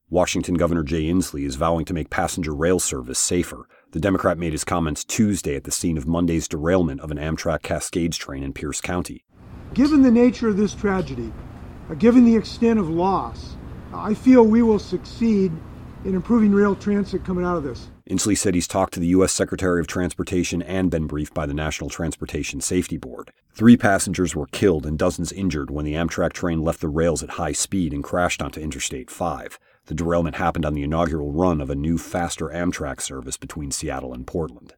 Washington Governor Jay Inslee is vowing to make passenger rail service safer. The Democrat made his comments Tuesday at the scene of Monday's derailment of an Amtrak Cascades train in Pierce County. Given the nature of this tragedy, given the extent of loss, I feel we will succeed in improving rail transit coming out of this. Inslee said he's talked to the U.S. Secretary of Transportation and been briefed by the National Transportation Safety Board. 3 passengers were killed and dozens injured when the Amtrak train left the rails at high speed and crashed onto Interstate 5. The derailment happened on the inaugural run of a new, faster Amtrak service between Seattle and Portland.